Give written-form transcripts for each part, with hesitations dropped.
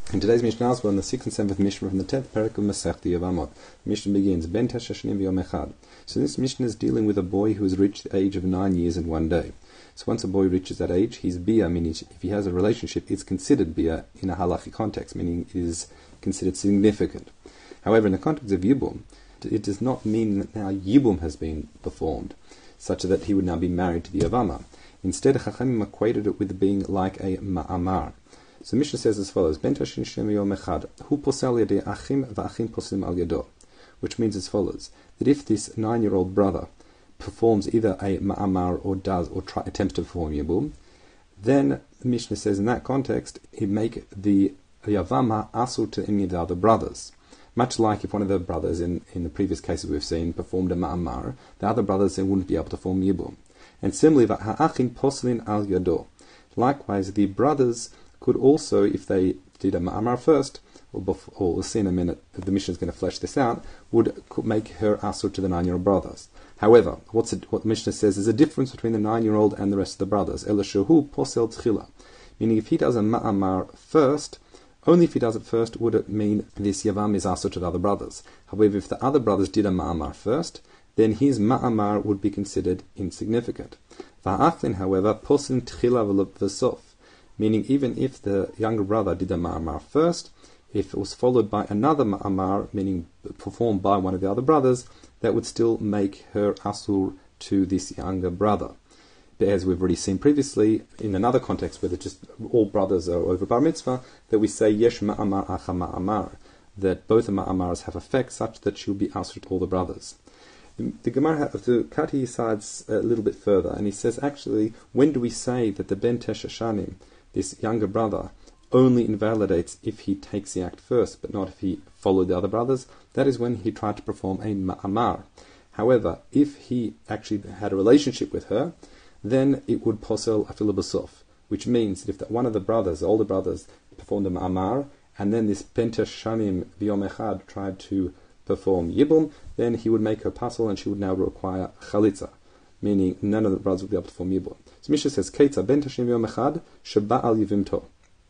In today's Mishnah, we're on the 6th and 7th Mishnah from the 10th Perek of Masechta Yevamot. The Mishnah begins, Ben Tesha Shanim V'Yom Echad. So this Mishnah is dealing with a boy who has reached the age of 9 years and 1 day. So once a boy reaches that age, he's bia, meaning if he has a relationship, it's considered bia in a halachic context, meaning it is considered significant. However, in the context of Yibum, it does not mean that now Yibum has been performed, such that he would now be married to the Yavama. Instead, Chachamim equated it with being like a ma'amar. So Mishnah says as follows: Ben Tashin Shem Yom Echad, Hu posel yadei achim va'achim poslim al yado, which means as follows: that if this 9-year-old brother performs either a ma'amar or attempts to perform yibum, then the Mishnah says in that context he make the yavama asur to any of the other brothers. Much like if one of the brothers in the previous cases we've seen performed a ma'amar, the other brothers then wouldn't be able to form yibum. And similarly, va'achim poslin al yado. Likewise, the brothers could also, if they did a ma'amar first, or we'll see in a minute, the Mishnah is going to flesh this out, could make her asur to the 9-year-old brothers. However, what the Mishnah says is a difference between the 9-year-old and the rest of the brothers. Ela shehu posel tchila, meaning if he does a ma'amar first, only if he does it first would it mean this yavam is asur to the other brothers. However, if the other brothers did a ma'amar first, then his ma'amar would be considered insignificant. Va'achlin, however, poslin tchila v'sof, meaning even if the younger brother did a ma'amar first, if it was followed by another ma'amar, meaning performed by one of the other brothers, that would still make her asur to this younger brother. But as we've already seen previously, in another context where just all brothers are over bar mitzvah, that we say yesh ma'amar acha ma'amar, that both the ma'amars have effect such that she'll be asur to all the brothers. The Gemara, the Kati sides a little bit further, and he says, actually, when do we say that the Ben Tesha Shanim, this younger brother, only invalidates if he takes the act first, but not if he followed the other brothers? That is when he tried to perform a ma'amar. However, if he actually had a relationship with her, then it would posel afilu b'sof, which means that if one of the brothers, the older brothers, performed a ma'amar, and then this Ben Tesha Shanim V'Yom Echad tried to perform yibum, then he would make her pasul and she would now require chalitza, meaning none of the brothers would be able to perform yibum. So Mishnah says, Keitza ben tashim yom echad sheba al yivimto.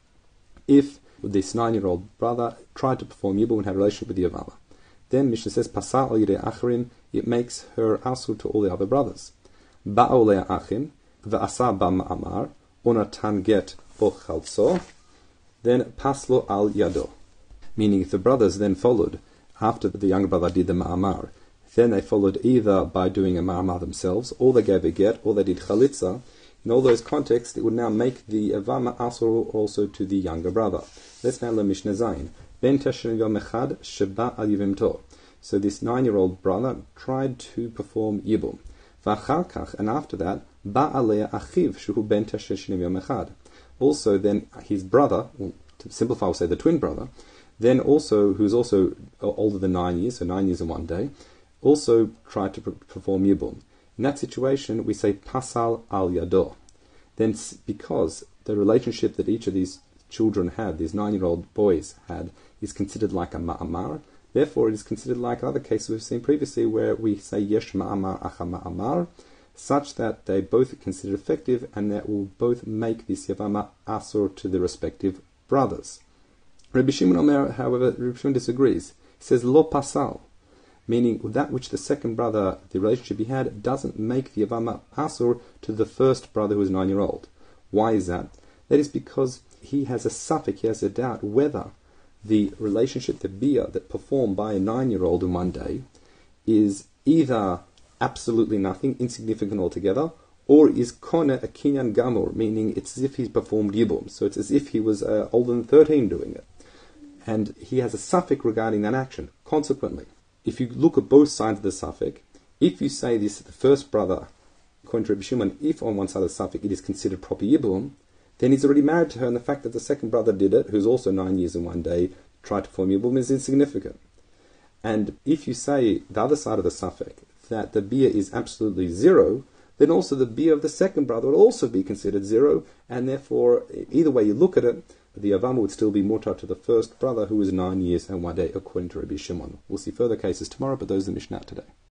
If this 9-year-old brother tried to perform yibum and had a relationship with the Yavala, then Mishnah says, Pasal al yirei achrim, it makes her asur to all the other brothers. Ba'o lea achim, ve'asa ba ma'amar, onatan get bo chalso, then paslo al yado. Meaning if the brothers then followed, after the younger brother did the ma'amar, then they followed either by doing a ma'amar themselves, or they gave a get, or they did chalitza. In all those contexts, it would now make the avama asur also to the younger brother. Let's now learn Mishnah Zayin. Ben teshin yom echad sheba al yivimto. So this 9-year-old brother tried to perform yibum. V'achar kach, and after that, ba'alei achiv shuhu ben teshin yom echad. Also, then his brother, to simplify, we'll say the twin brother, then also, who's also older than 9 years, so 9 years and 1 day, also tried to perform yibum. In that situation, we say pasal al yado. Then, because the relationship that each of these children had, these 9-year-old boys had, is considered like a ma'amar, therefore it is considered like other cases we've seen previously where we say yesh ma'amar acha ma'amar, such that they both are considered effective and that will both make this yavama asur to the respective brothers. Rabbi Shimon Omer, however, Rabbi Shimon disagrees. He says, lo pasal, meaning that which the second brother, the relationship he had, doesn't make the Yavama asur to the first brother who is 9-year-old. Why is that? That is because he has a suffix, he has a doubt whether the relationship, the bia, that performed by a 9-year-old in 1 day is either absolutely nothing, insignificant altogether, or is kone a kinyan gamur, meaning it's as if he's performed yibum. So it's as if he was older than 13 doing it. And he has a suffix regarding that action. Consequently, if you look at both sides of the suffix, if you say this the first brother, according to Rabbi Shimon, if on one side of the suffix it is considered proper yibum, then he's already married to her, and the fact that the second brother did it, who's also 9 years and 1 day, tried to perform yibum, is insignificant. And if you say the other side of the suffix, that the bia is absolutely zero, then also the bia of the second brother will also be considered zero, and therefore, either way you look at it, the Avama would still be mutar to the first brother who was 9 years and 1 day, according to Rabbi Shimon. We'll see further cases tomorrow, but those are the Mishnah today.